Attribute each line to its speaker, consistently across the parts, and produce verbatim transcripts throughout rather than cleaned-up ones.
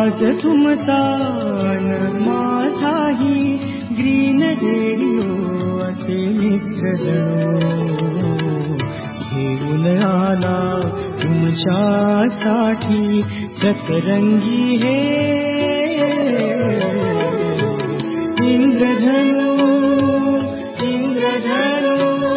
Speaker 1: आवाज तुमचा माझाही ग्रीन रेडिओ असे मित्र जणू घेऊन आला तुमच्यासाठी सतरंगी हे इंद्रधनु इंद्रधनु.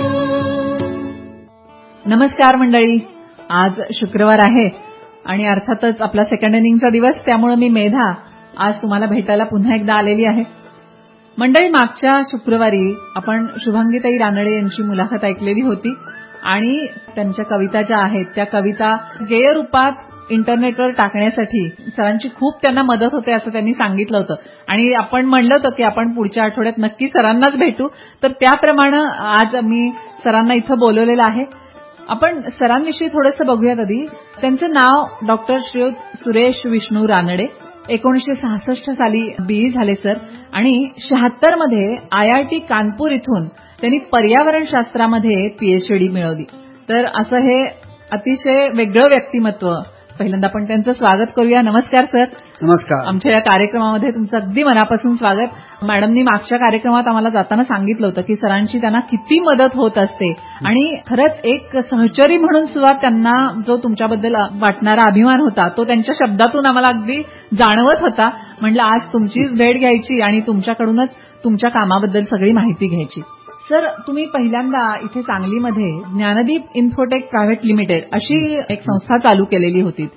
Speaker 2: नमस्कार मंडळी, आज शुक्रवार आहे आणि अर्थातच आपला सेकंड इनिंगचा दिवस, त्यामुळे मी मेधा आज तुम्हाला भेटायला पुन्हा एकदा आलेली आहे. मंडळी, मागच्या शुक्रवारी आपण शुभांगीताई रानडे यांची मुलाखत ऐकलेली होती आणि त्यांच्या कविता ज्या आहेत त्या कविता गेय रूपात इंटरनेटवर टाकण्यासाठी सरांची खूप त्यांना मदत होते असं त्यांनी सांगितलं होतं आणि आपण म्हणलं होतं की आपण पुढच्या आठवड्यात नक्की सरांनाच भेटू. तर त्याप्रमाणे आज मी सरांना इथं बोलवलेलं आहे. आपण सरांविषयी थोडंसं बघूयात. आधी त्यांचं नाव डॉक्टर श्रीयुत सुरेश विष्णू रानडे. एकोणीसशे सहासष्ट साली बीई झाले सर आणि शहात्तर मध्ये आयआयटी कानपूर इथून त्यांनी पर्यावरणशास्त्रामध्ये पीएचडी मिळवली. तर असं हे अतिशय वेगळं व्यक्तिमत्व. पहिल्यांदा आपण त्यांचं स्वागत करूया. नमस्कार सर.
Speaker 3: नमस्कार.
Speaker 2: आमच्या या कार्यक्रमामध्ये तुमचं अगदी मनापासून स्वागत. मॅडमनी मागच्या कार्यक्रमात आम्हाला जाताना सांगितलं होतं की सरांची त्यांना किती मदत होत असते आणि खरंच एक सहचरी म्हणून सुद्धा त्यांना जो तुमच्याबद्दल वाटणारा अभिमान होता तो त्यांच्या शब्दातून आम्हाला अगदी जाणवत होता. म्हटलं आज तुमचीच भेट घ्यायची आणि तुमच्याकडूनच तुमच्या कामाबद्दल सगळी माहिती घ्यायची. सर, तुम्ही पहिल्यांदा इथे सांगलीमध्ये ज्ञानदीप इन्फोटेक प्रायव्हेट लिमिटेड अशी एक संस्था चालू केलेली होती.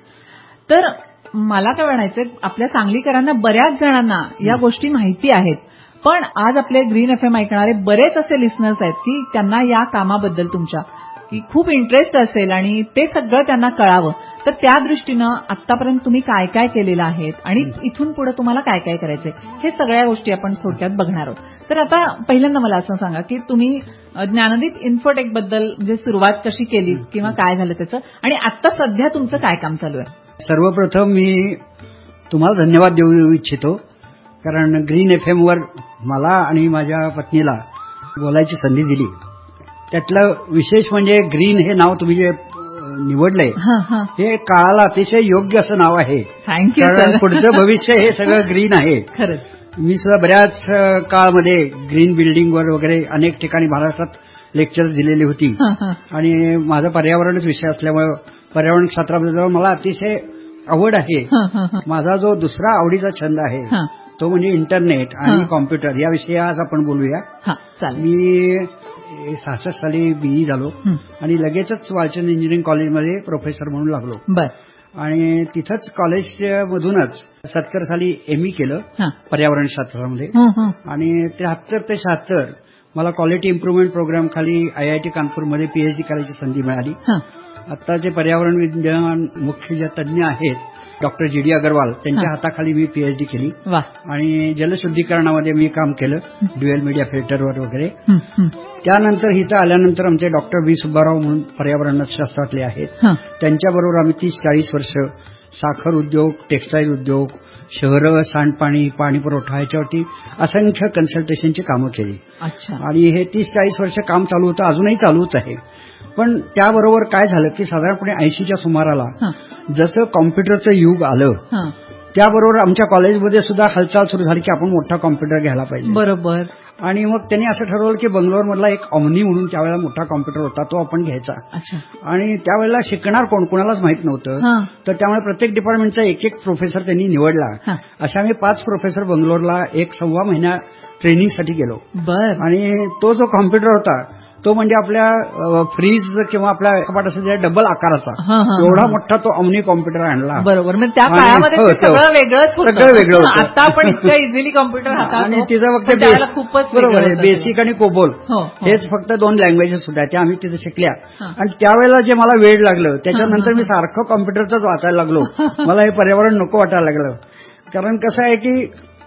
Speaker 2: तर मला काय म्हणायचं, आपल्या सांगलीकरांना बऱ्याच जणांना या गोष्टी माहिती आहेत, पण आज आपले ग्रीन एफएम ऐकणारे बरेच असे लिस्नर्स आहेत की त्यांना या कामाबद्दल तुमच्या की खूप इंटरेस्ट असेल आणि ते सगळं त्यांना कळावं. तर त्या दृष्टीनं आतापर्यंत तुम्ही काय काय केलेलं आहे आणि इथून पुढे तुम्हाला काय काय करायचंय हे सगळ्या गोष्टी आपण थोडक्यात बघणार आहोत. तर आता पहिल्यांदा मला असं सांगा की तुम्ही ज्ञानदीप इन्फोटेक बद्दल म्हणजे सुरुवात कशी केली किंवा काय झालं त्याचं आणि आता सध्या तुमचं काय काम चालू आहे.
Speaker 3: सर्वप्रथम मी तुम्हाला धन्यवाद देऊ इच्छितो, कारण ग्रीन एफएम वर मला आणि माझ्या पत्नीला बोलायची संधी दिली. त्यातलं विशेष म्हणजे ग्रीन हे नाव तुम्ही जे निवडलंय हे काळाला अतिशय योग्य असं नाव आहे.
Speaker 2: थँक्यू.
Speaker 3: कारण पुढचं भविष्य हे सगळं ग्रीन आहे.
Speaker 2: खरंच.
Speaker 3: मी सुद्धा बऱ्याच काळामध्ये ग्रीन बिल्डिंगवर वगैरे अनेक ठिकाणी महाराष्ट्रात लेक्चर्स दिलेली होती आणि माझा पर्यावरणच विषय असल्यामुळे पर्यावरण क्षेत्राबद्दल मला अतिशय आवड आहे. माझा जो दुसरा आवडीचा छंद आहे तो म्हणजे इंटरनेट आणि कॉम्प्युटर याविषयी आज आपण बोलूया. मी सहासष्ट साली बीई झालो आणि लगेचच वालचंद इंजिनिअरिंग कॉलेजमध्ये प्रोफेसर म्हणून लागलो आणि तिथंच कॉलेजमधूनच सत्तर साली एमई केलं पर्यावरण शास्त्रामध्ये आणि त्र्याहत्तर ते शहात्तर मला क्वालिटी इम्प्रुव्हमेंट प्रोग्राम खाली आयआयटी कानपूरमध्ये पीएचडी करायची संधी मिळाली. आता जे पर्यावरण विज्ञान मुख्य जे तज्ज्ञ आहेत डॉक्टर जी डी अगरवाल त्यांच्या हाताखाली मी पीएचडी केली आणि जलशुद्धीकरणामध्ये मी काम केलं ड्युएल मीडिया फिल्टरवर वगैरे. त्यानंतर इथं आल्यानंतर आमचे डॉक्टर बी सुब्बाराव म्हणून पर्यावरण शास्त्रातले आहेत, त्यांच्याबरोबर आम्ही तीस चाळीस वर्ष साखर उद्योग, टेक्स्टाईल उद्योग, शहरं, सांडपाणी, पाणी पुरवठा याच्यावरती असंख्य कन्सल्टेशनची कामं केली आणि हे तीस चाळीस वर्ष काम चालू होतं, अजूनही चालूच आहे. पण त्याबरोबर काय झालं की साधारणपणे ऐंशीच्या सुमाराला जसं कॉम्प्युटरचं युग आलं त्याबरोबर आमच्या कॉलेजमध्ये सुद्धा हालचाल सुरू झाली की आपण मोठा कॉम्प्युटर घ्यायला पाहिजे.
Speaker 2: बरोबर.
Speaker 3: आणि मग त्यांनी असं ठरवलं की बंगलोरमधला एक ऑमनी म्हणून त्यावेळेला मोठा कॉम्प्युटर होता तो आपण घ्यायचा. आणि त्यावेळेला शिकणार कोण कोणालाच माहित नव्हतं, तर त्यामुळे प्रत्येक डिपार्टमेंटचा एक एक प्रोफेसर त्यांनी निवडला. अशा आम्ही पाच प्रोफेसर बंगलोरला एक सव्वा महिना ट्रेनिंगसाठी गेलो आणि तो जो कॉम्प्युटर होता तो म्हणजे आपल्या फ्रीज किंवा आपल्या कपाट असेल डबल आकाराचा एवढा मोठा तो ऑमनी कॉम्प्युटर आणला.
Speaker 2: बरोबर. मग त्या काळामध्ये सगळं वेगळंच सगळं वेगळं होतं. आता आपण इतकं इझिली कॉम्प्युटर हातात
Speaker 3: आणि तिथं फक्त
Speaker 2: खूपच
Speaker 3: बरोबर आहे बेसिक आणि कोबोल हेच फक्त दोन लँग्वेजेस होत्या त्या आम्ही तिथे शिकल्या. आणि त्यावेळेला जे मला वेळ लागलं त्याच्यानंतर मी सारखं कॉम्प्युटरचंच वाचायला लागलो. मला हे पर्यावरण नको वाटायला लागलं, कारण कसं आहे की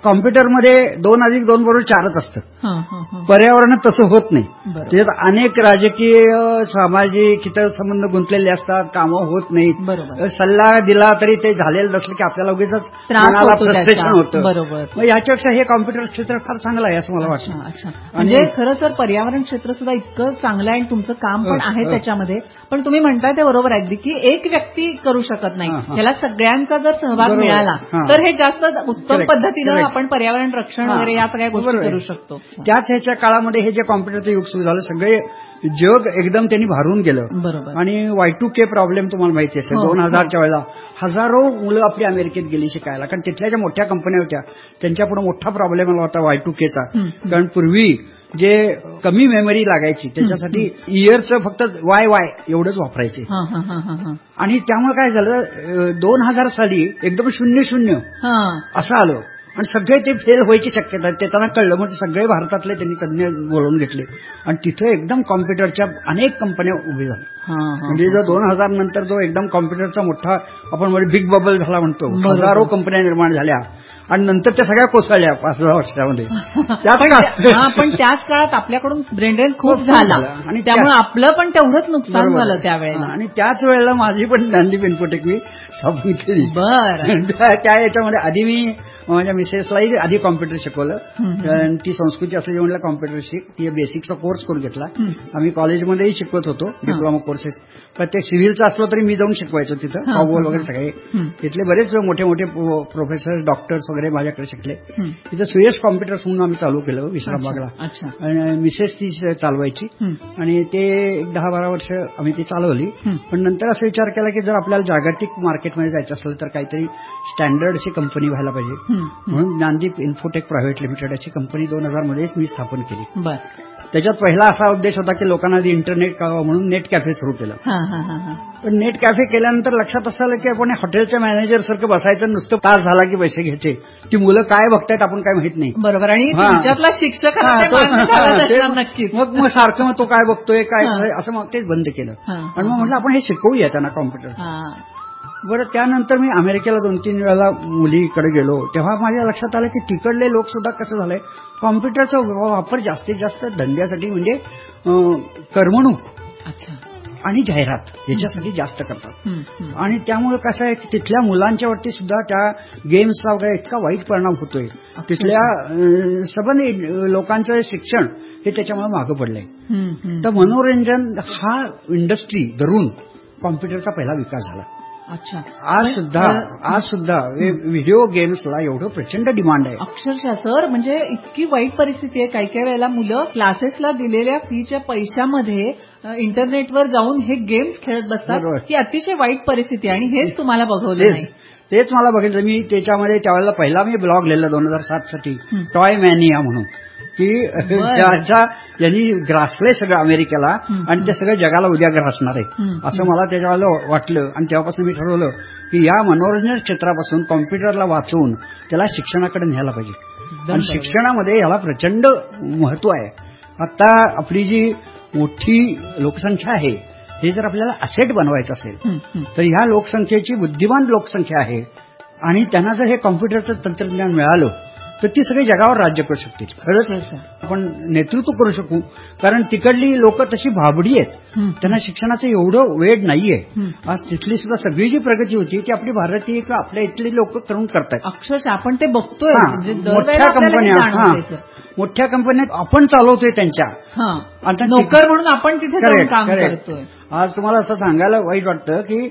Speaker 3: कॉम्प्युटरमध्ये दोन अधिक दोन बरोबर चारच असतं.
Speaker 2: हं, हं, हं.
Speaker 3: पर्यावरणात तसं होत नाही.
Speaker 2: बरोबर.
Speaker 3: त्याच्यात अनेक राजकीय सामाजिक हितसंबंध गुंतलेले असतात, कामं होत नाहीत.
Speaker 2: बरोबर.
Speaker 3: सल्ला दिला तरी ते झालेलं नसलं की आपल्याला उगीच
Speaker 2: त्रास
Speaker 3: मनाला
Speaker 2: होतो
Speaker 3: फ्रस्ट्रेशन
Speaker 2: त्याचा.
Speaker 3: होतं.
Speaker 2: बरोबर.
Speaker 3: मग याच्यापेक्षा हे कॉम्प्युटर क्षेत्र फार चांगलं आहे असं मला
Speaker 2: अच्छा
Speaker 3: वाटतं.
Speaker 2: अच्छा. म्हणजे खरं तर पर्यावरण क्षेत्र सुद्धा इतकं चांगलं आहे आणि तुमचं काम पण
Speaker 3: हं,
Speaker 2: आहे
Speaker 3: हं.
Speaker 2: त्याच्यामध्ये. पण तुम्ही म्हणताय ते बरोबर आहे अगदी की एक व्यक्ती करू शकत नाही.
Speaker 3: हं, हं.
Speaker 2: याला सगळ्यांचा जर सहभाग
Speaker 3: बरोबर.
Speaker 2: मिळाला
Speaker 3: हं.
Speaker 2: तर हे जास्त उत्तम
Speaker 3: Correct,
Speaker 2: पद्धतीनं
Speaker 3: correct.
Speaker 2: आपण पर्यावरण रक्षण
Speaker 3: हां.
Speaker 2: वगैरे या सगळ्या गोष्टी
Speaker 3: बरोबर आहे.
Speaker 2: करू शकतो.
Speaker 3: त्याच ह्याच्या काळामध्ये हे जे कॉम्प्युटरचं युग सुरू झालं सगळे जग एकदम त्यांनी भारून गेलं.
Speaker 2: बरोबर.
Speaker 3: आणि वाय टू के प्रॉब्लेम तुम्हाला माहिती असेल.
Speaker 2: हो,
Speaker 3: दोन
Speaker 2: हो.
Speaker 3: हजारच्या वेळेला हजारो मुलं आपली अमेरिकेत गेली शिकायला, कारण तिथल्या ज्या मोठ्या कंपन्या होत्या त्यांच्यापुढे मोठा प्रॉब्लेम आला होता वाय टू केचा.
Speaker 2: हं, हं.
Speaker 3: कारण पूर्वी जे कमी मेमरी लागायची त्याच्यासाठी इयरचं फक्त वाय वाय एवढंच वापरायचे.
Speaker 2: हं, हं, हं, हं, हं.
Speaker 3: आणि त्यामुळे काय झालं दोन हजार साली एकदम शून्य शून्य
Speaker 2: हं.
Speaker 3: असं आलं आणि सगळे ते फेल व्हायची शक्यता आहे. ते त्यांना कळलं मग सगळे भारतातले त्यांनी तज्ञ बोलवून घेतले आणि तिथे एकदम कॉम्प्युटरच्या अनेक कंपन्या उभी झाल्या.
Speaker 2: हं, हं.
Speaker 3: म्हणजे जो दोन हजार नंतर जो एकदम कॉम्प्युटरचा मोठा आपण म्हणजे बिग बबल झाला म्हणतो,
Speaker 2: बरोबर.
Speaker 3: हजारो कंपन्या निर्माण झाल्या आणि नंतर त्या सगळ्या कोसळल्या पाच दहा वर्षामध्ये.
Speaker 2: पण हा, पण त्याच काळात आपल्याकडून ब्रेन ड्रेन खूप
Speaker 3: खूप
Speaker 2: झाला
Speaker 3: झालं. आणि
Speaker 2: त्यामुळे
Speaker 3: त्या-
Speaker 2: आपलं पण तेवढंच नुकसान
Speaker 3: बरोबर.
Speaker 2: झालं त्यावेळेला.
Speaker 3: आणि त्याच वेळेला माझी पण ज्ञानदीप इन्फोटेक मी स्थापन केली.
Speaker 2: बरं.
Speaker 3: त्या त्या याच्यामध्ये आधी मी माझ्या मिसेसलाही आधी कॉम्प्युटर शिकवलं.
Speaker 2: हं, हं.
Speaker 3: कारण ती संस्कृती असं म्हणलं कॉम्प्युटर शिक, ती बेसिकचा कोर्स करून घेतला.
Speaker 2: हं.
Speaker 3: आम्ही कॉलेजमध्येही शिकवत होतो डिप्लोमा कोर्सेस. पण ते सिव्हिलचं असलं तरी मी जाऊन शिकवायचो तिथं.
Speaker 2: हं,
Speaker 3: कॉबोल
Speaker 2: हं,
Speaker 3: वगैरे
Speaker 2: हं.
Speaker 3: सगळे
Speaker 2: हं.
Speaker 3: तिथले बरेच मोठे मोठे प्रोफेसर डॉक्टर्स वगैरे माझ्याकडे शिकले.
Speaker 2: हं.
Speaker 3: तिथं सुयश कॉम्प्युटर्स म्हणून आम्ही चालू केलं विश्रामबागला.
Speaker 2: अच्छा.
Speaker 3: आणि मिसेस ती चालवायची.
Speaker 2: हं.
Speaker 3: आणि ते एक दहा बारा वर्ष आम्ही ती चालवली.
Speaker 2: हं.
Speaker 3: पण नंतर असं विचार केला की जर आपल्याला जागतिक मार्केटमध्ये जायचं असेल तर काहीतरी स्टँडर्ड अशी कंपनी व्हायला पाहिजे.
Speaker 2: हं, हं.
Speaker 3: म्हणून ज्ञानदीप इन्फोटेक प्रायव्हेट लिमिटेड अशी कंपनी दोन हजार मध्येच मी स्थापन केली.
Speaker 2: बरं.
Speaker 3: त्याच्यात पहिला असा उद्देश होता की लोकांना आधी इंटरनेट कळावं म्हणून नेट कॅफे सुरू केलं.
Speaker 2: हां, हां, हां, हां.
Speaker 3: पण नेट कॅफे केल्यानंतर लक्षात असं आलं की आपण हॉटेलच्या मॅनेजर सारखं बसायचं, नुसतं तास झाला की पैसे घ्यायचे. ती मुलं काय बघतायत आपण काय माहित नाही.
Speaker 2: बरोबर. आणि
Speaker 3: हां.
Speaker 2: तुमच्यातला शिक्षक
Speaker 3: हां,
Speaker 2: ते
Speaker 3: तो-
Speaker 2: मान्य झालं
Speaker 3: हां,
Speaker 2: असणार
Speaker 3: ते-
Speaker 2: नक्कीच.
Speaker 3: मग मग सारखं मग तो काय बघतोय काय
Speaker 2: हां.
Speaker 3: करतोय असं मग तेच बंद केलं.
Speaker 2: हां,
Speaker 3: आणि मग म्हटलं आपण हे शिकवूया त्यांना कॉम्प्युटर.
Speaker 2: हां.
Speaker 3: बरं त्यानंतर मी अमेरिकेला दोन तीन वेळेला मुलीकडे गेलो तेव्हा माझ्या लक्षात आलं की तिकडले लोक सुद्धा कसं झालंय कॉम्प्युटरचा वापर जास्तीत जास्त धंद्यासाठी म्हणजे अं, करमणूक
Speaker 2: अच्छा.
Speaker 3: आणि जाहिरात याच्यासाठी जास्त करतात.
Speaker 2: हं, हं.
Speaker 3: आणि त्यामुळे कसं आहे की तिथल्या मुलांच्या वरती सुद्धा त्या गेम्सचा वगैरे इतका वाईट परिणाम होतोय. तिथल्या अं, सबंध लोकांचं शिक्षण हे त्याच्यामुळे मागं पडलंय.
Speaker 2: हं, हं.
Speaker 3: तर मनोरंजन हा इंडस्ट्री धरून कॉम्प्युटरचा पहिला विकास झाला.
Speaker 2: अच्छा.
Speaker 3: आज
Speaker 2: पण,
Speaker 3: सुद्धा
Speaker 2: अ,
Speaker 3: आज सुद्धा व्हिडिओ गेम्सला एवढं प्रचंड डिमांड आहे.
Speaker 2: अक्षरशः सर म्हणजे इतकी वाईट परिस्थिती आहे. काही काही वेळेला मुलं क्लासेसला दिलेल्या फीच्या पैशामध्ये अ, इंटरनेटवर जाऊन हे गेम्स खेळत बसतात.
Speaker 3: बरोबर.
Speaker 2: ही अतिशय वाईट परिस्थिती आहे आणि हेच तुम्हाला बघवलं
Speaker 3: तेच
Speaker 2: नाही.
Speaker 3: तेच मला बघितलं मी त्याच्यामध्ये त्यावेळेला पहिला मी ब्लॉग लिहिला दोन हजार सात साठी
Speaker 2: हं.
Speaker 3: टॉय मॅनिया म्हणून की
Speaker 2: बरं.
Speaker 3: ज्याच्या यांनी ग्रासलंय सगळं अमेरिकेला
Speaker 2: हं,
Speaker 3: आणि ते सगळं जगाला उद्या ग्रासणार आहे
Speaker 2: हं,
Speaker 3: असं मला त्याच्यावेळेला वाटलं. आणि तेव्हापासून मी ठरवलं की या मनोरंजन क्षेत्रापासून कॉम्प्युटरला वाचवून त्याला शिक्षणाकडे न्यायला पाहिजे. आणि
Speaker 2: बरोबर.
Speaker 3: शिक्षणामध्ये याला प्रचंड महत्व आहे. आता आपली जी मोठी लोकसंख्या आहे हे जर आपल्याला असेट बनवायचं असेल
Speaker 2: हं, हं.
Speaker 3: तर ह्या लोकसंख्येची बुद्धिमान लोकसंख्या आहे आणि त्यांना जर हे कॉम्प्युटरचं तंत्रज्ञान मिळालं तर ती सगळी जगावर राज्य करू शकतील. खरंच आपण नेतृत्व करू शकू. कारण तिकडली लोक तशी भाबडी आहेत.
Speaker 2: हं.
Speaker 3: त्यांना शिक्षणाचं एवढं वेळ नाहीये.
Speaker 2: हं.
Speaker 3: आज तिथली सुद्धा सगळी जी प्रगती होती ती आपली भारतीय किंवा आपल्या इथली लोक करून करतायत.
Speaker 2: अक्षरशः आपण ते बघतोय.
Speaker 3: हां,
Speaker 2: म्हणजे दरवेळेला
Speaker 3: मोठ्या
Speaker 2: आपल्याला हे
Speaker 3: कंपन्या
Speaker 2: जाणवतंय,
Speaker 3: हां,
Speaker 2: सर.
Speaker 3: मोठ्या कंपन्या आपण चालवतोय त्यांच्या.
Speaker 2: हां.
Speaker 3: आता
Speaker 2: नोकर म्हणून आपण तिथे जाऊन
Speaker 3: Correct,
Speaker 2: काम
Speaker 3: correct.
Speaker 2: करतोय.
Speaker 3: आज तुम्हाला असं सांगायला वाईट वाटतं की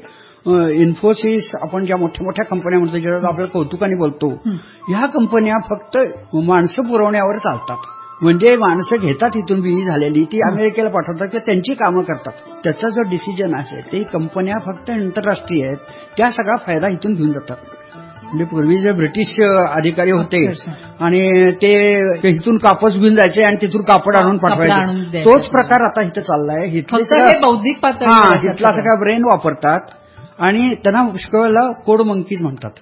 Speaker 3: इन्फोसिस आपण ज्या मोठ्या मोठ्या कंपन्या म्हणतो ज्याच्यात आपल्याला कौतुकाने बोलतो
Speaker 2: हं.
Speaker 3: ह्या कंपन्या फक्त माणसं पुरवण्यावर चालतात. म्हणजे माणसं घेतात इथून बिही झालेली ती अमेरिकेला पाठवतात किंवा त्यांची कामं करतात. त्याचा जो डिसिजन आहे ते कंपन्या फक्त आंतरराष्ट्रीय आहेत त्या सगळा फायदा इथून घेऊन जातात. म्हणजे पूर्वी जे ब्रिटिश अधिकारी होते आणि ते इथून कापस घेऊन जायचे आणि तिथून कापड आणून पाठवायचे तोच प्रकार आता इथं चाललाय.
Speaker 2: इथलं बौद्धिक पातळी
Speaker 3: हा इथला सगळा ब्रेन वापरतात आणि त्यांना शिकवायला कोड मंकीज म्हणतात.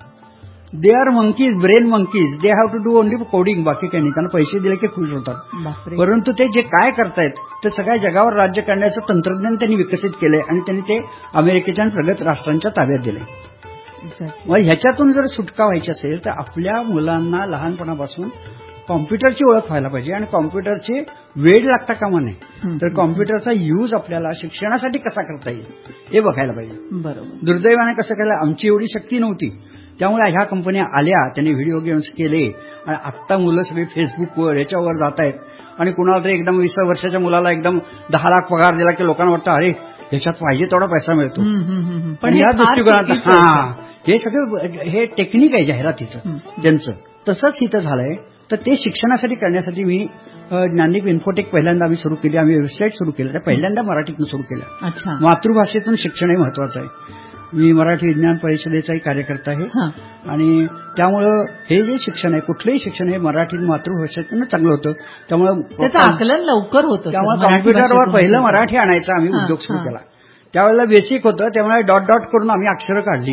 Speaker 3: They are monkeys, brain monkeys. They have to do only coding. बाकी काही नाही. त्यांना पैसे दिले की खुश होतात. परंतु ते जे काय करतायत ते सगळ्या जगावर राज्य करण्याचं तंत्रज्ञान त्यांनी विकसित केलंय आणि त्यांनी ते अमेरिकेच्या प्रगत राष्ट्रांच्या ताब्यात दिलंय. मग ह्याच्यातून जर सुटका व्हायची असेल तर आपल्या मुलांना लहानपणापासून कॉम्प्युटरची ओळख व्हायला पाहिजे आणि कॉम्प्युटरचे वेळ लागता कामा नये. तर कॉम्प्युटरचा यूज आपल्याला शिक्षणासाठी कसा करता येईल हे बघायला पाहिजे.
Speaker 2: बरोबर.
Speaker 3: दुर्दैवाने कसं केलं, आमची एवढी शक्ती नव्हती, त्यामुळे ह्या कंपन्या आल्या, त्यांनी व्हिडिओ गेम्स केले आणि आत्ता मुलं सगळी फेसबुकवर याच्यावर जात आहेत आणि कुणाला तरी एकदम वीस वर्षाच्या मुलाला एकदम दहा लाख पगार दिला की लोकांना वाटतं अरे ह्याच्यात पाहिजे तेवढा पैसा मिळतो.
Speaker 2: पण
Speaker 3: या दृष्टिकोनात हा हे सगळं हे टेक्निक आहे जाहिरातीचं त्यांचं. तसंच इथं झालंय. तर ते शिक्षणासाठी करण्यासाठी मी ज्ञानदीप इन्फोटेक पहिल्यांदा आम्ही सुरू केली, आम्ही वेबसाईट सुरू केलं, त्या पहिल्यांदा मराठीतून सुरू केलं. मातृभाषेतून शिक्षण हे महत्वाचं आहे. मी मराठी विज्ञान परिषदेचाही कार्यकर्ता आहे आणि त्यामुळं हे जे शिक्षण आहे, कुठलंही शिक्षण हे मराठी मातृभाषेतून चांगलं होतं. त्यामुळे
Speaker 2: त्याचं आकलन लवकर होतं.
Speaker 3: त्यामुळे कॉम्प्युटरवर पहिलं मराठी आणायचा आम्ही उद्योग सुरू केला. त्यावेळेला बेसिक होतं, त्यामुळे डॉट डॉट करून आम्ही अक्षरं काढली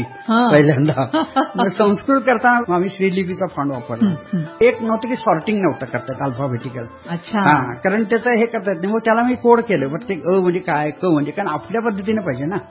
Speaker 3: पहिल्यांदा. संस्कृत करताना आम्ही श्रीलिपीचा फॉन्ट वापरला. एक नव्हतं की सॉर्टिंग नव्हतं करतात अल्फाबेटिकल. हा कारण त्याचं हे करतात नाही. मग त्याला मी कोड केलं. प्रत्येक अ म्हणजे काय, क म्हणजे कारण आपल्या पद्धतीने पाहिजे ना,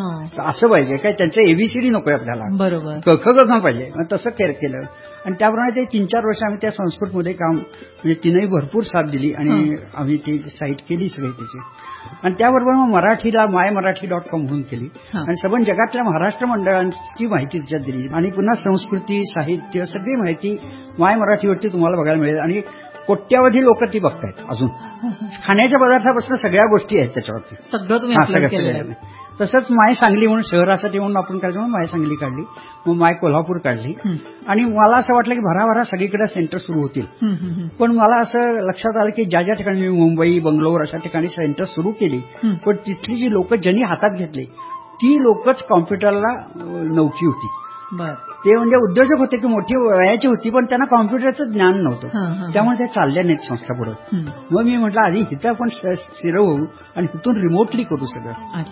Speaker 3: असं पाहिजे काय, त्यांचं एबीसीडी नकोय आपल्याला,
Speaker 2: बरोबर,
Speaker 3: क ख ग पाहिजे. तसं केअर केलं आणि त्याप्रमाणे ते तीन चार वर्ष आम्ही त्या संस्कृतमध्ये काम म्हणजे तिनंही भरपूर साथ दिली आणि आम्ही ती साईट केली सगळी त्याची. आणि त्याबरोबर मग मराठीला माय मराठी डॉट कॉम म्हणून केली आणि सबंध जगातल्या महाराष्ट्र मंडळांची माहिती त्याच्यात दिली आणि पुन्हा संस्कृती, साहित्य सगळी माहिती माय मराठीवरती तुम्हाला बघायला मिळेल आणि कोट्यावधी लोक ती बघतायत. अजून खाण्याच्या पदार्थापासून सगळ्या गोष्टी आहेत त्याच्यावरती,
Speaker 2: सगळं तुम्ही अपलोड केलेलं.
Speaker 3: तसंच माय सांगली म्हणून शहरासाठी म्हणून आपण काढतो, माय सांगली काढली, मग माय कोल्हापूर काढली आणि मला असं वाटलं की भराभरा सगळीकडे सेंटर सुरू होतील. पण मला असं लक्षात आलं की ज्या ज्या ठिकाणी मी मुंबई, बंगलोर अशा ठिकाणी सेंटर सुरू केली, पण तिथली जी लोक ज्यांनी हातात घेतली ती लोकच कॉम्प्युटरला नवखी होती. ते म्हणजे उद्योजक होते की मोठी वयाची होती, पण त्यांना कॉम्प्युटरचं ज्ञान नव्हतं, त्यामुळे ते चालल्या नाहीत संस्था पुढे. मग मी म्हटलं आधी इथं आपण स्थिर होऊ आणि तिथून रिमोटली करू सगळं.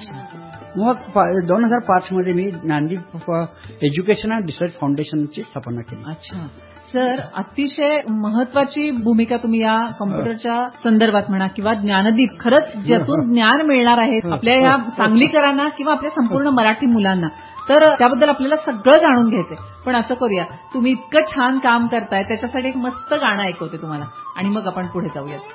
Speaker 3: मग दोन हजार पाच मध्ये मी ज्ञानदीप एज्युकेशन अँड रिसर्च फाउंडेशनची स्थापना केली.
Speaker 2: अच्छा सर, अतिशय महत्वाची भूमिका तुम्ही या कॉम्प्युटरच्या संदर्भात म्हणा किंवा ज्ञानदीप, खरंच ज्यातून ज्ञान मिळणार आहे आपल्या या सांगलीकरांना किंवा आपल्या संपूर्ण मराठी मुलांना, तर त्याबद्दल आपल्याला सगळं जाणून घ्यायचंय. पण असं करूया, तुम्ही इतकं छान काम करताय त्याच्यासाठी एक मस्त गाणं ऐकवते तुम्हाला आणि मग आपण पुढे जाऊयात.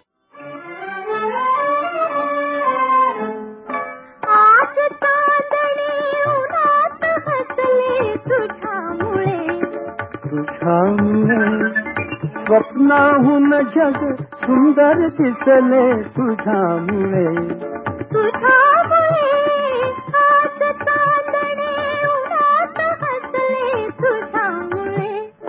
Speaker 1: तुझ्यामुळे स्वप्नाहून जग सुंदर दिसले, तुझ्यामुळे तुझ्यामुळे आज चांदणे उन्हात हसले, तुझ्यामुळे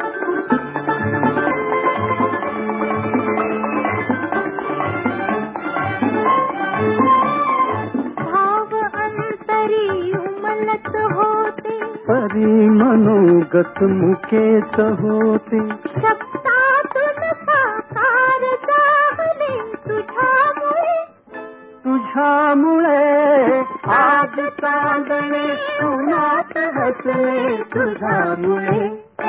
Speaker 1: भाव अंतरी उमलत होते, परी मनोगत मुकेत होते, शब्दातून साकार झाले, तुझ्यामुळे तुझ्यामुळे आज चांदणे उन्हात हसले, तुझ्यामुळे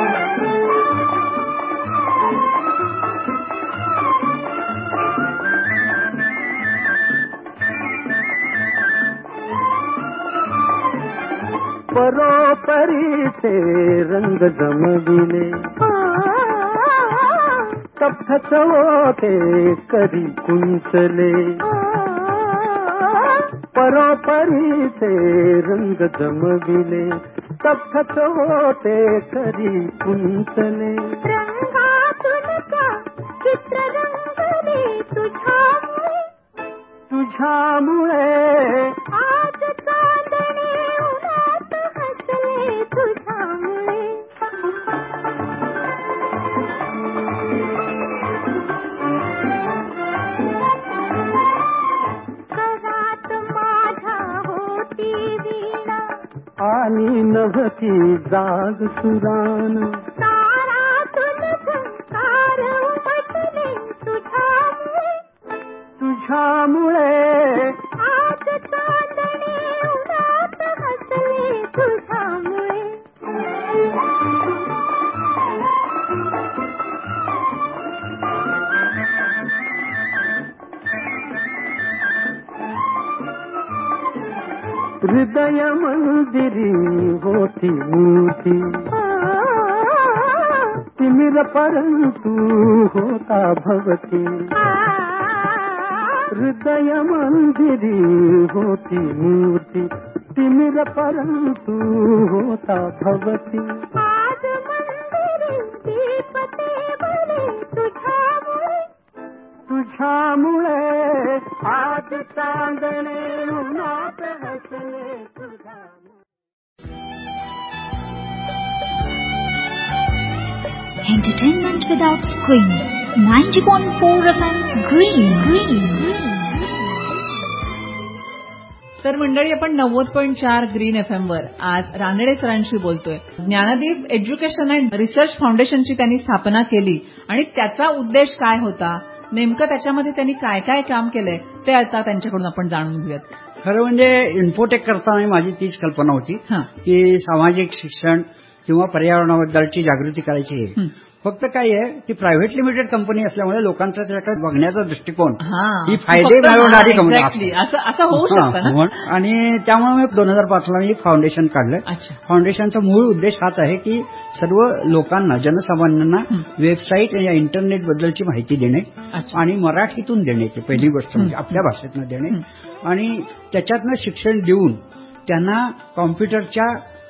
Speaker 1: परोपरीचे रंग जमविले, तब्धच होते कधी कुंचले, परोपरीचे रंग जमविले, तब्धच होते कधी कुंचले, रंगातून त्या चित्र रंगले, तुझ्यामुळे तुझ्यामुळे आज चांदणे उन्हात हसले, तुझ्यामुळे करात माझ्या होती वीणा आणि नभती जाग सुरान, तारातून झंकार उमटले, तुझ्यामुळे तुझ्यामुळे आज चांदणे उन्हात हसले, तुझ्यामुळे हृदय मंदिरी होती मूर्ती तिमिर परंतु होता भवती हृदय मंदिरी होती मूर्ती तिमिर परंतु होता भवती आज मंदिरी दीपते बरे तुझ्यामुळे तुझ्यामुळे आज चांदणे उन्हात हसले तुझ्यामुळे.
Speaker 4: Entertainment without screen. ninety point four F M Green. Green.
Speaker 2: तर मंडळी, आपण नव्वद पॉईंट चार ग्रीन एफ एम वर आज रानडे सरांशी बोलतोय. ज्ञानदीप एज्युकेशन अँड रिसर्च फाउंडेशनची त्यांनी स्थापना केली आणि त्याचा उद्देश काय होता, नेमकं त्याच्यामध्ये त्यांनी काय काय काम केलंय ते आता त्यांच्याकडून आपण जाणून घेऊयात.
Speaker 3: खरं म्हणजे इन्फोटेक करताना माझी तीच कल्पना होती की सामाजिक शिक्षण किंवा पर्यावरणाबद्दलची जागृती करायची आहे. फक्त काय आहे की प्रायव्हेट लिमिटेड कंपनी असल्यामुळे लोकांचा त्याच्याकडे बघण्याचा दृष्टिकोन ही फायदे मिळवणारी कंपनी
Speaker 2: असं होऊ शकतं.
Speaker 3: आणि त्यामुळे मी दोन हजार पाचला मी एक फाउंडेशन काढलं. फाउंडेशनचा मूळ उद्देश हाच आहे की सर्व लोकांना, जनसामान्यांना वेबसाईट या इंटरनेट बद्दलची माहिती देणे आणि मराठीतून देणे, पहिली गोष्ट म्हणजे आपल्या भाषेतनं देणे आणि त्याच्यातनं शिक्षण देऊन त्यांना कॉम्प्युटरच्या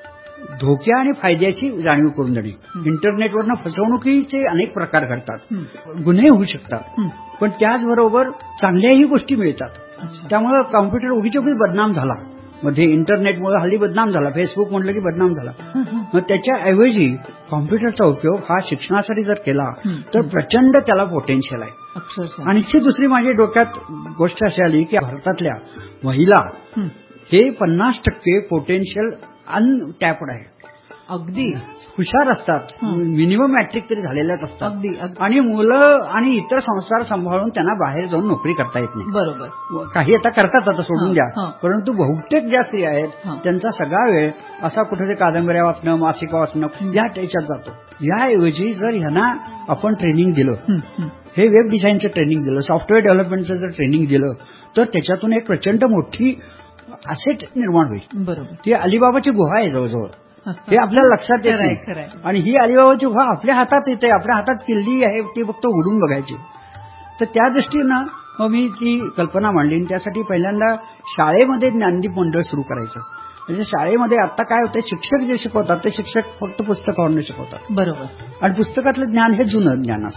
Speaker 3: धोक्या आणि फायद्याची जाणीव करून देणे. इंटरनेटवरनं फसवणुकीचे अनेक प्रकार घडतात, गुन्हे होऊ शकतात, पण त्याचबरोबर चांगल्याही गोष्टी मिळतात. त्यामुळे कॉम्प्युटर उगीच उगीच बदनाम झाला, मध्ये इंटरनेटमुळे हल्ली बदनाम झाला, फेसबुक म्हटलं की बदनाम झाला. मग त्याच्याऐवजी कॉम्प्युटरचा उपयोग हा शिक्षणासाठी जर केला तर प्रचंड त्याला पोटेन्शियल आहे. आणि ही दुसरी माझ्या डोक्यात गोष्ट अशी आली की भारतातल्या महिला हे पन्नास टक्के पोटेन्शियल अनटॅप्ड आहे.
Speaker 2: अगदी
Speaker 3: हुशार असतात, मिनिमम मॅट्रिक तरी झालेल्याच असतात आणि मुलं आणि इतर संस्कार सांभाळून त्यांना बाहेर जाऊन नोकरी करता येत नाही.
Speaker 2: बरोबर,
Speaker 3: काही आता करतात, आता सोडून द्या, परंतु बहुतेक ज्या स्त्रिया आहेत त्यांचा सगळा वेळ असा कुठेतरी कादंबऱ्या वाचणं, मासिका वाचणं या त्याच्यात जातो. याऐवजी जर ह्यांना आपण ट्रेनिंग दिलं, हे वेब डिझाईनचं ट्रेनिंग दिलं, सॉफ्टवेअर डेव्हलपमेंटचं जर ट्रेनिंग दिलं तर त्याच्यातून एक प्रचंड मोठी असेट निर्माण होईल. बरोबर, ती अलिबाबाची गुहा आहे जवळजवळ, हे आपल्याला लक्षात येत नाही. आणि ही अलिबाबाची गुहा आपल्या हातात येते, आपल्या हातात किल्ली आहे, ती फक्त उडून बघायची. तर त्या दृष्टीनं मग मी ती कल्पना मांडली. त्यासाठी पहिल्यांदा शाळेमध्ये ज्ञानदीप मंडळ सुरू करायचं. म्हणजे शाळेमध्ये आता काय होतं, शिक्षक जे शिकवतात ते शिक्षक फक्त पुस्तकावरून शिकवतात. बरोबर, आणि पुस्तकातलं ज्ञान हे जुनं ज्ञान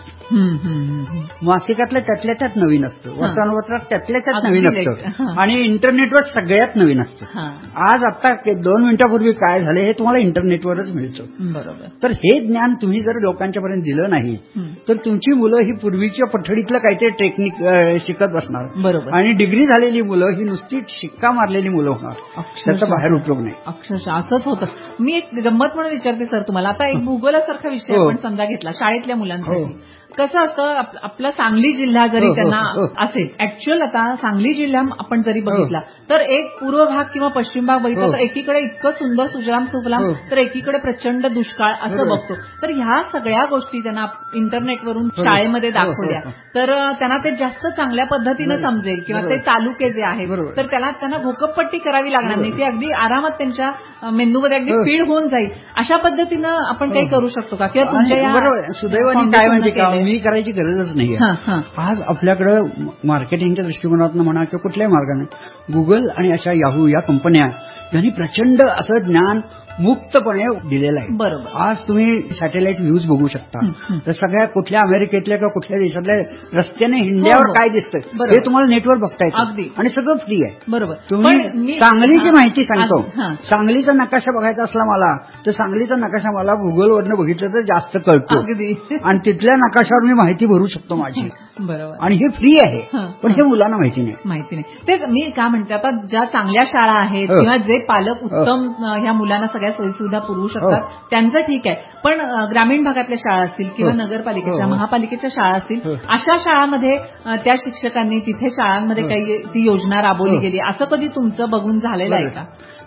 Speaker 3: असतं, मासिकातलं त्यातल्या त्यात नवीन असतं, वर्तमानपत्रात त्यातल्या त्यात नवीन असतं आणि इंटरनेटवर सगळ्यात नवीन असतं. आज आता दोन मिनिटापूर्वी काय झाले हे तुम्हाला इंटरनेटवरच मिळतं. बरोबर, तर हे ज्ञान तुम्ही जर लोकांच्यापर्यंत दिलं नाही तर तुमची मुलं ही पूर्वीच्या पठडीतलं काहीतरी टेक्निक शिकत बसणार. बरोबर, आणि डिग्री झालेली मुलं ही नुसती शिक्का मारलेली मुलं होणार, त्याचा बाहेर उपयोग नाही.
Speaker 2: अक्षरशः असंच होतं. मी एक गंमत म्हणून विचारते सर तुम्हाला, आता एक भूगोलासारखा विषय आपण समजा घेतला शाळेतल्या मुलांसाठी, कसं असतं, आपला सांगली जिल्हा जरी त्यांना असेल, ऍक्च्युअल आता सांगली जिल्हा आपण जरी बघितला तर एक पूर्व भाग किंवा पश्चिम भाग बघितला तर एकीकडे इतकं सुंदर सुजलाम सुफलाम तर एकीकडे प्रचंड दुष्काळ असं बघतो. तर ह्या सगळ्या गोष्टी त्यांना इंटरनेटवरून शाळेमध्ये दाखवल्या तर त्यांना ते जास्त चांगल्या पद्धतीनं समजेल किंवा ते तालुके जे आहेत तर त्याला त्यांना भोकपट्टी करावी लागणार नाही, ते अगदी आरामात त्यांच्या मेंदूमध्ये अगदी फीड होऊन जाईल. अशा पद्धतीनं आपण काही करू शकतो का? किंवा तुमच्या
Speaker 3: सुदैवाने काय म्हणजे का मी करायची गरजच नाही. आज आपल्याकडे मार्केटिंगच्या दृष्टिकोनातून म्हणा किंवा कुठल्याही मार्गाने गुगल आणि अशा याहू या कंपन्या यांनी प्रचंड असं ज्ञान मुक्तपणे दिलेलं आहे. बरोबर, आज तुम्ही सॅटेलाइट व्ह्यूज बघू शकता, तर सगळ्या कुठल्या अमेरिकेतल्या किंवा कुठल्या देशातल्या रस्त्याने हिंड्यावर काय दिसतं हे तुम्हाला नेटवर बघता येतं आणि सगळं फ्री आहे. बरोबर, तुम्ही सांगलीची माहिती सांगतो, सांगलीचा नकाशा बघायचा असला मला तर सांगलीचा नकाशा मला गुगलवरनं बघितलं तर जास्त कळतो आणि तिथल्या नकाशावर मी माहिती भरू शकतो माझी. बरोबर, आणि हे फ्री आहे, पण हे मुलांना माहिती नाही
Speaker 2: माहिती नाही तेच मी काय म्हणते, आता ज्या चांगल्या शाळा आहेत किंवा जे पालक उत्तम ह्या मुलांना सगळ्या सोयीसुविधा पुरवू शकतात त्यांचं ठीक आहे, पण ग्रामीण भागातल्या शाळा असतील किंवा नगरपालिकेच्या महापालिकेच्या शाळा असतील अशा शाळांमध्ये त्या शिक्षकांनी तिथे शाळांमध्ये काही ती योजना राबवली गेली असं कधी तुमचं बघून झालेलं आहे का?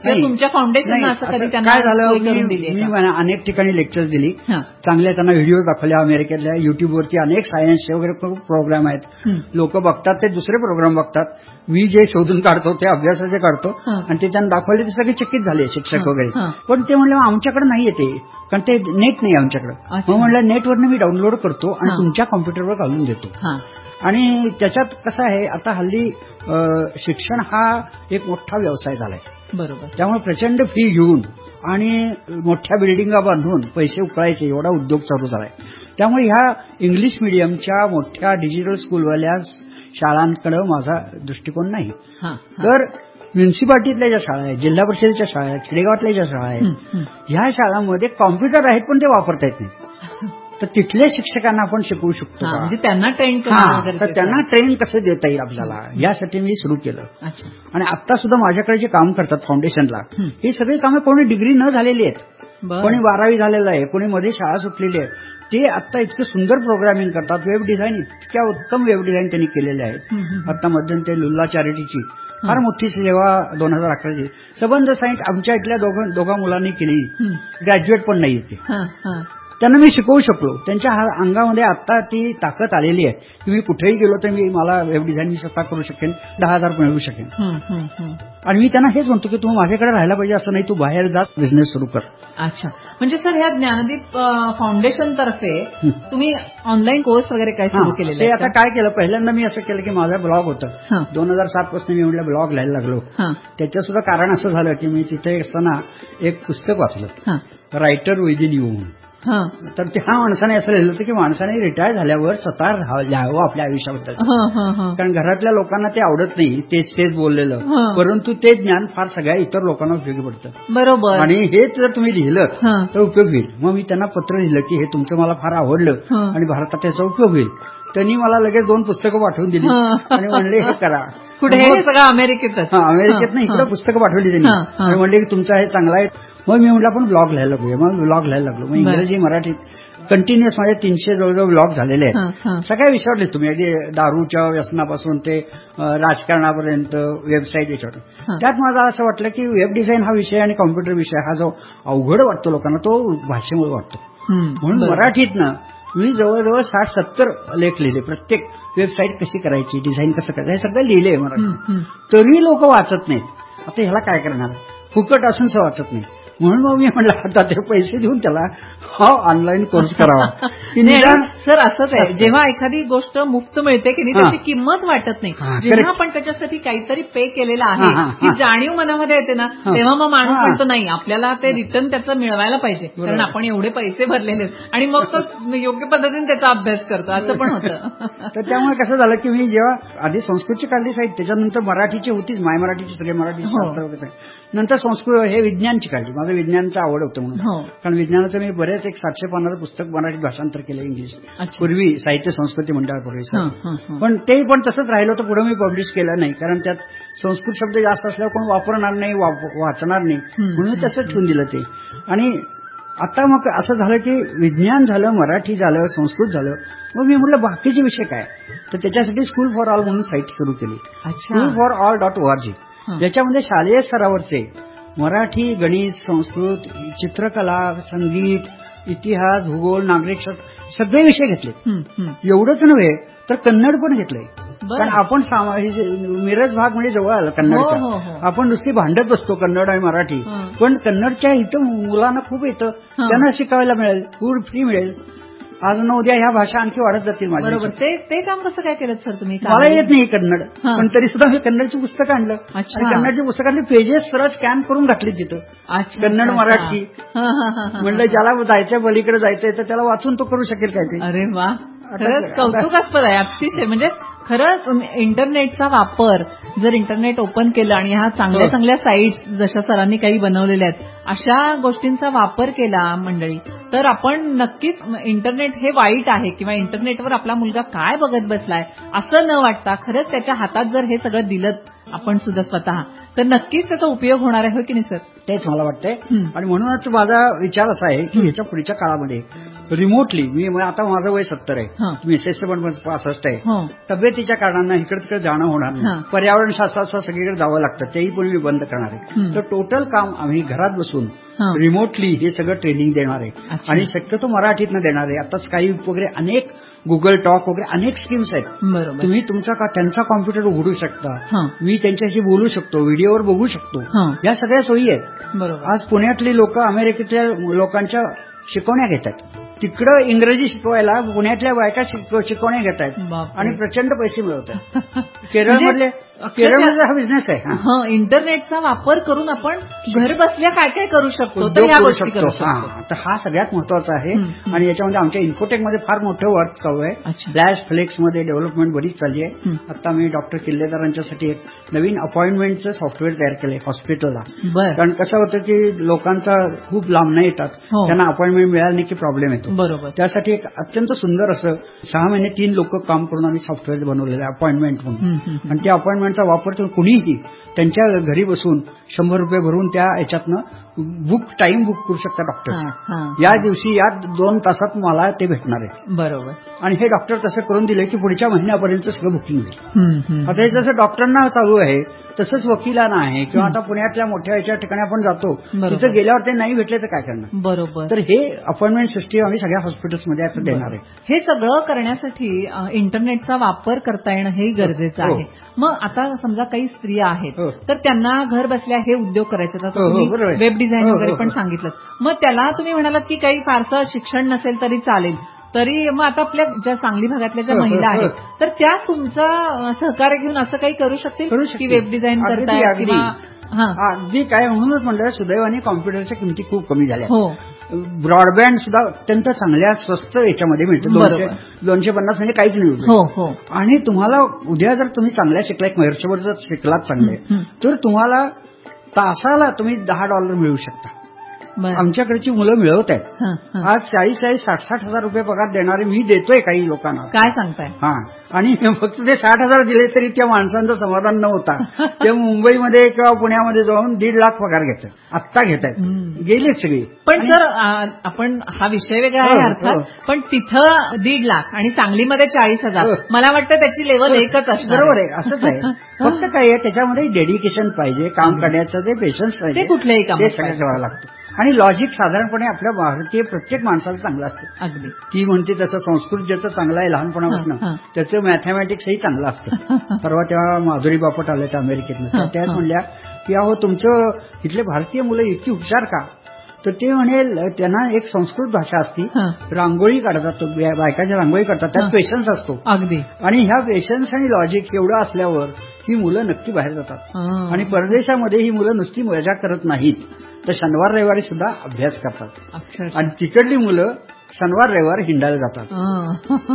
Speaker 2: किंवा तुमच्या फाउंडेशननं असं कधी त्यांना
Speaker 3: काय झालं,
Speaker 2: सोय करून दिली
Speaker 3: मी
Speaker 2: आहे
Speaker 3: मी अनेक ठिकाणी लेक्चर दिली,
Speaker 2: का?
Speaker 3: चांगल्या त्यांना व्हिडिओ दाखवल्या. अमेरिकेतल्या युट्यूबवरती अनेक सायन्सचे वगैरे प्रोग्राम आहेत, लोक बघतात, ते दुसरे प्रोग्राम बघतात. मी जे शोधून काढतो ते अभ्यासाचे काढतो आणि ते त्यांना दाखवले, ते सगळे चकित झाले शिक्षक वगैरे. पण ते म्हणले आमच्याकडे नाही येते, कारण ते नेट नाही आमच्याकडे. मग म्हणलं नेटवरनं मी डाउनलोड करतो आणि तुमच्या कॉम्प्युटरवर घालून देतो. आणि त्याच्यात कसं आहे, आता हल्ली शिक्षण हा एक मोठा व्यवसाय झालाय.
Speaker 2: बरोबर.
Speaker 3: त्यामुळे प्रचंड फी घेऊन आणि मोठ्या बिल्डिंगा बांधून पैसे उकळायचे एवढा उद्योग चालू झालाय. त्यामुळे ह्या इंग्लिश मिडियमच्या मोठ्या डिजिटल स्कूलवाल्या शाळांकडे माझा दृष्टिकोन नाही. तर म्युन्सिपाल्टीतल्या ज्या शाळा आहेत, जिल्हा परिषदेच्या शाळा आहेत, खेडेगावातल्या ज्या शाळा आहेत, ह्या शाळांमध्ये कॉम्प्युटर आहेत पण ते वापरता येत नाही. तर तिथल्या शिक्षकांना आपण शिकवू शकतो का,
Speaker 2: म्हणजे त्यांना ट्रेन
Speaker 3: तर त्यांना ट्रेन कसं देता येईल आपल्याला, यासाठी मी सुरू केलं. आणि आता सुद्धा माझ्याकडे जे काम करतात फाउंडेशनला, ही सगळी कामं कोणी डिग्री न झालेली आहेत, कोणी बारावी झालेलं आहे, कोणी मध्ये शाळा सुटलेली आहे. ते आता इतकं सुंदर प्रोग्रामिंग करतात, वेब डिझाईन, इतक्या उत्तम वेब डिझाईन त्यांनी केलेले आहेत. आता मध्यंतरी लुल्ला चॅरिटीची फार मोठी सेवा दोन हजार अकराची संबंध सायन्स आमच्या इथल्या दोघा मुलांनी केली, ग्रॅज्युएट पण नाही येते. त्यांना मी शिकवू शकलो. त्यांच्या अंगामध्ये आता ती ताकद आलेली आहे की मी कुठेही गेलो तर मी मला वेब डिझाईन मी स्वतः करू शकेन, दहा हजार मिळवू शकेन. आणि मी त्यांना हेच म्हणतो की तू माझ्याकडे राहायला पाहिजे, असं नाही, तू बाहेर जा, बिझनेस सुरू कर.
Speaker 2: अच्छा, म्हणजे सर ह्या ज्ञानदीप फाउंडेशन तर्फे तुम्ही ऑनलाईन कोर्स वगैरे काय सुरू केलेले?
Speaker 3: ते आता काय केलं, पहिल्यांदा मी असं केलं की माझा ब्लॉग होता, दोन हजार सात पासून मी म्हटलं ब्लॉग लिहायला लागलो. त्याचं सुद्धा कारण असं झालं की मी तिथे असताना एक पुस्तक वाचलं, रायटर विदिन यू. तर त्या माणसाने असं लिहिलं होतं की माणसाने रिटायर झाल्यावर स्वतः लिहावं आपल्या आयुष्याबद्दल, कारण घरातल्या लोकांना ते आवडत नाही तेच तेच बोललेलं, परंतु ते ज्ञान फार सगळ्या इतर लोकांना उपयोगी पडतं.
Speaker 2: बरोबर.
Speaker 3: आणि हेच जर तुम्ही लिहिलं तर उपयोग होईल. मग मी त्यांना पत्र लिहिलं की हे तुमचं मला फार आवडलं आणि भारतात त्याचा उपयोग होईल. त्यांनी मला लगेच दोन पुस्तकं पाठवून दिली आणि म्हणले हे करा.
Speaker 2: कुठे? हे सगळं अमेरिकेतच.
Speaker 3: अमेरिकेत नाही, इकडे पुस्तकं पाठवली त्यांनी आणि म्हणले की तुमचं हे चांगलं आहे. मग मी म्हटलं आपण ब्लॉग लिहायला लागलो. मग ब्लॉग लिहायला लागलो. मग इंग्रजी मराठीत कंटिन्युअस माझे तीनशे जवळजवळ ब्लॉग झालेले आहेत. सगळ्या विषयावर लिहितो मी, अगदी दारूच्या व्यसनापासून ते राजकारणापर्यंत, वेबसाईट याच्यावर. त्यात मला असं वाटलं की वेब डिझाईन हा विषय आणि कॉम्प्युटर विषय हा जो अवघड वाटतो लोकांना तो भाषेमुळे वाटतो. म्हणून मराठीतनं मी जवळजवळ साठ सत्तर लेख लिहिले. प्रत्येक वेबसाईट कशी करायची, डिझाईन कसं करायचं, हे सगळं लिहिले मराठी. तरी लोक वाचत नाहीत. आता ह्याला काय करणार, फुकट असून वाचत नाही. म्हणून मग मी म्हटलं आता ते पैसे देऊन त्याला हा ऑनलाईन कोर्स करावा.
Speaker 2: सर असंच आहे, जेव्हा एखादी गोष्ट मुक्त मिळते की नाही त्याची किंमत वाटत नाही. जेव्हा आपण त्याच्यासाठी काहीतरी पे केलेलं आहे ही जाणीव मनामध्ये येते ना, तेव्हा मग माणूस म्हणतो नाही आपल्याला ते रिटर्न त्याचं मिळवायला पाहिजे, कारण आपण एवढे पैसे भरलेले. आणि मग तो योग्य पद्धतीने त्याचा अभ्यास करतो, असं पण होतं.
Speaker 3: तर त्यामुळे कसं झालं की मी जेव्हा आधी संस्कृतची काढली साईड, त्याच्यानंतर मराठीची होतीच, माय मराठीची सगळे मराठी शास्त्र वगैरे, नंतर संस्कृत हे विज्ञानची काढली. माझं विज्ञानचं आवड होतं म्हणून, कारण विज्ञानाचं मी बरेच एक सातशे पानाचं पुस्तक मराठीत भाषांतर केलं इंग्लिश पूर्वी साहित्य संस्कृती मंडळापूर्वी. पण ते पण तसंच राहिलं होतं, पुढे मी पब्लिश केलं नाही, कारण त्यात संस्कृत शब्द जास्त असल्यावर कोण वापरणार नाही, वाचणार नाही, म्हणून तसंच ठेवून दिलं ते. आणि आता मग असं झालं की विज्ञान झालं, मराठी झालं, संस्कृत झालं. मग मी म्हटलं बाकीचे विषय काय, तर त्याच्यासाठी स्कूल फॉर ऑल म्हणून साईट सुरू केली, school for all dot ORG. ज्याच्यामध्ये शालेय स्तरावरचे मराठी, गणित, संस्कृत, चित्रकला, संगीत, इतिहास, भूगोल, नागरिकशास्त्र सगळे विषय घेतले. एवढंच नव्हे तर कन्नड पण घेतलंय, कारण आपण मिरज भाग म्हणजे जवळ आलं कन्नडच्या. आपण नुसती भांडत बसतो कन्नड आणि मराठी, पण कन्नडच्या इथं मुलांना खूप येतं, त्यांना शिकायला मिळेल, फूड फ्री मिळेल. आज न उद्या ह्या भाषा आणखी वाढत जातील माझ्या.
Speaker 2: बरोबर. ते ते काम कसं काय केलं सर तुम्ही?
Speaker 3: मला येत नाही कन्नड, पण तरी सुद्धा मी कन्नडची पुस्तकं आणलं आणि कन्नडची पुस्तकातली पेजेस सरळ स्कॅन करून घातली तिथं, कन्नड मराठी. म्हणलं ज्याला जायचं पलीकडे जायचंय तर त्याला वाचून तो करू शकेल काय ते.
Speaker 2: अरे वा, खरंच कौतुकास्पद आहे अतिशय. म्हणजे खरंच इंटरनेटचा वापर जर इंटरनेट ओपन केलं आणि ह्या चांगल्या चांगल्या साईट्स जशा सरांनी काही बनवलेल्या आहेत अशा गोष्टींचा वापर केला मंडळी, तर आपण नक्कीच इंटरनेट हे वाईट आहे किंवा इंटरनेटवर आपला मुलगा काय बघत बसलाय असं न वाटता खरंच त्याच्या हातात जर हे सगळं दिलं आपण सुद्धा स्वतः, तर नक्कीच त्याचा उपयोग होणार आहे, हो की नाही सर?
Speaker 3: तेच मला वाटतंय. आणि म्हणूनच माझा विचार असा आहे की ह्याच्या पुढच्या काळामध्ये रिमोटली, मी आता माझं वय सत्तर आहे, मिसेसचं पण पासष्ट आहे, तब्येतीच्या कारणानं इकडे तिकडे जाणं होणार नाही, पर्यावरण शास्त्रात सगळीकडे जावं लागतं, तेही पण मी बंद करणार आहे. तर टोटल काम आम्ही घरात बसून रिमोटली हे सगळं ट्रेनिंग देणार आहे आणि शक्यतो मराठीतनं देणार आहे. आता स्काईप वगैरे अनेक, गुगल टॉक वगैरे अनेक स्कीम्स आहेत. तुम्ही तुमचा त्यांचा कॉम्प्युटर उघडू शकता, मी त्यांच्याशी बोलू शकतो, व्हिडिओवर बघू शकतो, या सगळ्या सोयी आहेत. आज पुण्यातली लोक अमेरिकेतल्या लोकांच्या शिकवण्या घेतात, तिकडं इंग्रजी शिकवायला पुण्यातल्या बायका शिकवण्या घेत आहेत आणि प्रचंड पैसे मिळवत आहेत. केरळमधले केरळमध्ये हा बिझनेस आहे.
Speaker 2: इंटरनेटचा वापर करून आपण घर बसल्या काय काय करू शकतो, तर ह्या गोष्टी करू शकतो.
Speaker 3: तर हा सगळ्यात महत्वाचा आहे. आणि याच्यामध्ये आमच्या इन्फोटेकमध्ये फार मोठं वर्क चालू आहे. फ्लॅश फ्लेक्समध्ये डेव्हलपमेंट बरीच चालली आहे. आता मी डॉक्टर किल्लेदारांच्यासाठी एक नवीन अपॉइंटमेंटचं सॉफ्टवेअर तयार केलंय हॉस्पिटलला. कारण कसं होतं की लोकांचा खूप लांब नाही येतात, त्यांना अपॉइंटमेंट मिळाली नाही की प्रॉब्लेम येतो.
Speaker 2: बरोबर.
Speaker 3: त्यासाठी एक अत्यंत सुंदर असं सहा महिने तीन लोक काम करून आम्ही सॉफ्टवेअर बनवलेलं आहे अपॉइंटमेंट म्हणून. आणि त्या अपॉइंटमेंटचा वापर करून कुणीही त्यांच्या घरी बसून शंभर रुपये भरून त्या याच्यातनं बुक टाइम बुक करू शकता डॉक्टर. या दिवशी या दोन तासात मला ते भेटणार आहे.
Speaker 2: बरोबर.
Speaker 3: आणि हे डॉक्टर तसं करून दिले की पुढच्या महिन्यापर्यंत सगळं बुकिंग होईल. आता हे जसं डॉक्टरांना चालू आहे तसंच वकिलांना आहे, किंवा आता पुण्यातल्या मोठ्या याच्या ठिकाणी आपण जातो, तिथं गेल्यावर ते नाही भेटले तर काय करणार.
Speaker 2: बरोबर.
Speaker 3: तर हे अपॉइंटमेंट सिस्टीम आम्ही सगळ्या हॉस्पिटल्समध्ये आता देणार आहे.
Speaker 2: हे सगळं करण्यासाठी इंटरनेटचा वापर करता येणं हे गरजेचं आहे. मग आता समजा काही स्त्रिया आहेत तर त्यांना घर बसल्या हे उद्योग करायचे, तर तुम्ही वेब डिझाईन वगैरे पण सांगितलं, मग त्याला तुम्ही म्हणालात की काही फारसं शिक्षण नसेल तरी चालेल, तरी मग आता आपल्या ज्या सांगली भागातल्या ज्या महिला आहेत तर त्या तुमचा सहकार्य घेऊन असं काही करू शकतील की वेब डिझाईन करतायत किंवा
Speaker 3: अगदी काय. म्हणूनच म्हणलं सुदैवाने कॉम्प्युटरच्या किमती खूप कमी झाल्या. ब्रॉडबँड सुद्धा अत्यंत चांगल्या स्वस्त याच्यामध्ये मिळतं, दोनशे दोनशे पन्नास म्हणजे काहीच नाही. आणि तुम्हाला उद्या जर तुम्ही चांगल्या शिकला, एक वर्षभर जर शिकलात चांगले, तर तुम्हाला तासाला तुम्ही दहा डॉलर मिळू शकता. आमच्याकडची मुलं मिळवत आहेत आज चाळीस चाळीस साठ साठ हजार रुपये पगार देणारे मी देतोय काही लोकांना.
Speaker 2: काय सांगताय?
Speaker 3: हा. आणि फक्त ते साठ हजार दिले तरी त्या माणसांचं समाधान न होता ते मुंबईमध्ये किंवा पुण्यामध्ये जाऊन दीड लाख पगार घेतात, आत्ता घेत आहेत, गेलेच सगळे.
Speaker 2: पण सर आपण हा विषय वेगळा आहे अर्थात, पण तिथं दीड लाख आणि सांगलीमध्ये चाळीस हजार मला वाटतं त्याची लेवल एकच असणार.
Speaker 3: बरोबर आहे, असंच आहे. फक्त काय आहे त्याच्यामध्ये डेडिकेशन पाहिजे, काम करण्याचं ते पेशन्स पाहिजे,
Speaker 2: ते कुठल्याही काम
Speaker 3: ते सगळं करावं लागतं. आणि लॉजिक साधारणपणे आपल्या भारतीय प्रत्येक माणसाला चांगलं असतं.
Speaker 2: अगदी
Speaker 3: ती म्हणते तसं संस्कृत ज्याचं चांगलं आहे लहानपणापासून त्याचं मॅथमॅटिक्सही चांगलं असतं. परवा तेव्हा माधुरी बापट आल्या त्या अमेरिकेतनं, त्याच म्हणल्या की अहो तुमचं इथले भारतीय मुलं इतकी हुशार का, तर ते म्हणेल त्यांना एक संस्कृत भाषा असती, रांगोळी काढतात, बायकाच्या रांगोळी करतात, त्यात पेशन्स असतो.
Speaker 2: अगदी.
Speaker 3: आणि ह्या पेशन्स आणि लॉजिक एवढं असल्यावर ही मुलं नक्की बाहेर जातात. आणि परदेशामध्ये ही मुलं नुसती मजा करत नाहीत तर शनिवार रविवारी सुद्धा अभ्यास करतात. आणि तिकडली मुलं शनिवार रविवार हिंडायला जातात.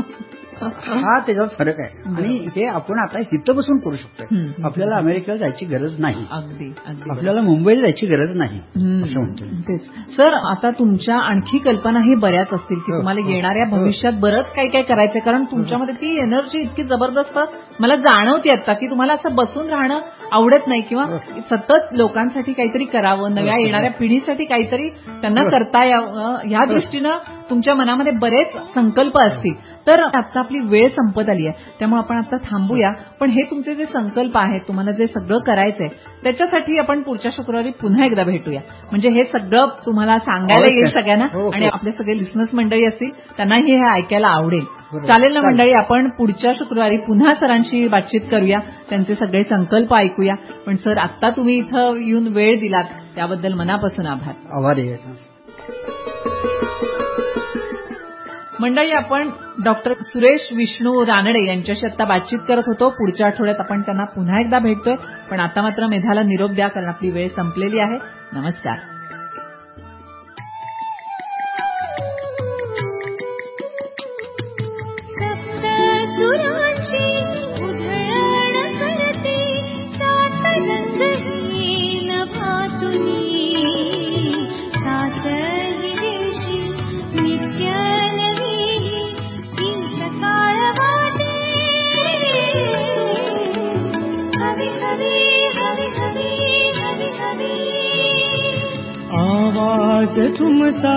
Speaker 3: हा त्याच्यात फरक आहे. आणि हे आपण आता इथं बसून करू शकतो. आपल्याला अमेरिकेला जायची गरज नाही,
Speaker 2: अगदी
Speaker 3: आपल्याला मुंबईला जायची गरज नाही असं म्हणतो.
Speaker 2: सर आता तुमच्या आणखी कल्पनाही बऱ्याच असतील की तुम्हाला येणाऱ्या भविष्यात बरंच काही काही करायचंय, कारण तुमच्यामध्ये ती एनर्जी इतकी जबरदस्त मला जाणवते आता की तुम्हाला असं बसून राहणं आवडत नाही, किंवा सतत लोकांसाठी काहीतरी करावं, नव्या येणाऱ्या पिढीसाठी काहीतरी त्यांना करता यावं, ह्या दृष्टीनं तुमच्या मनामध्ये बरेच संकल्प असतील. तर आता आपली वेळ संपत आली आहे, त्यामुळे आपण आता थांबूया. पण हे तुमचे जे संकल्प आहेत, तुम्हाला जे सगळं करायचंय त्याच्यासाठी आपण पुढच्या शुक्रवारी पुन्हा एकदा भेटूया. म्हणजे हे सगळं तुम्हाला सांगायला येईल सगळ्यांना, आणि आपले सगळे लिसनर्स मंडळी असतील त्यांनाही हे ऐकायला आवडेल. चालेल ना मंडळी, आपण पुढच्या शुक्रवारी पुन्हा सरांशी बातचीत करूया, त्यांचे सगळे संकल्प ऐकूया. पण सर आता तुम्ही इथं येऊन वेळ दिलात त्याबद्दल मनापासून आभार.
Speaker 3: आभारी.
Speaker 2: मंडळी, आपण डॉक्टर सुरेश विष्णू रानडे यांच्याशी आता बातचीत करत होतो. पुढच्या आठवड्यात आपण त्यांना पुन्हा एकदा भेटतोय. पण आता मात्र मेधाला निरोप द्या, कारण आपली वेळ संपलेली आहे. नमस्कार.
Speaker 5: कभी कभी
Speaker 1: आवाज तुमचा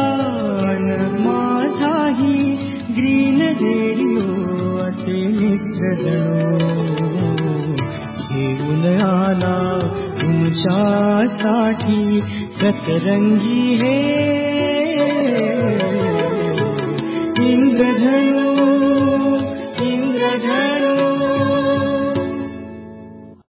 Speaker 1: माझाही ग्रीन रेडिओ असे मित्र जणू घेऊन आला तुमच्यासाठी सतरंगी हे इंद्रधनु इंद्रधनु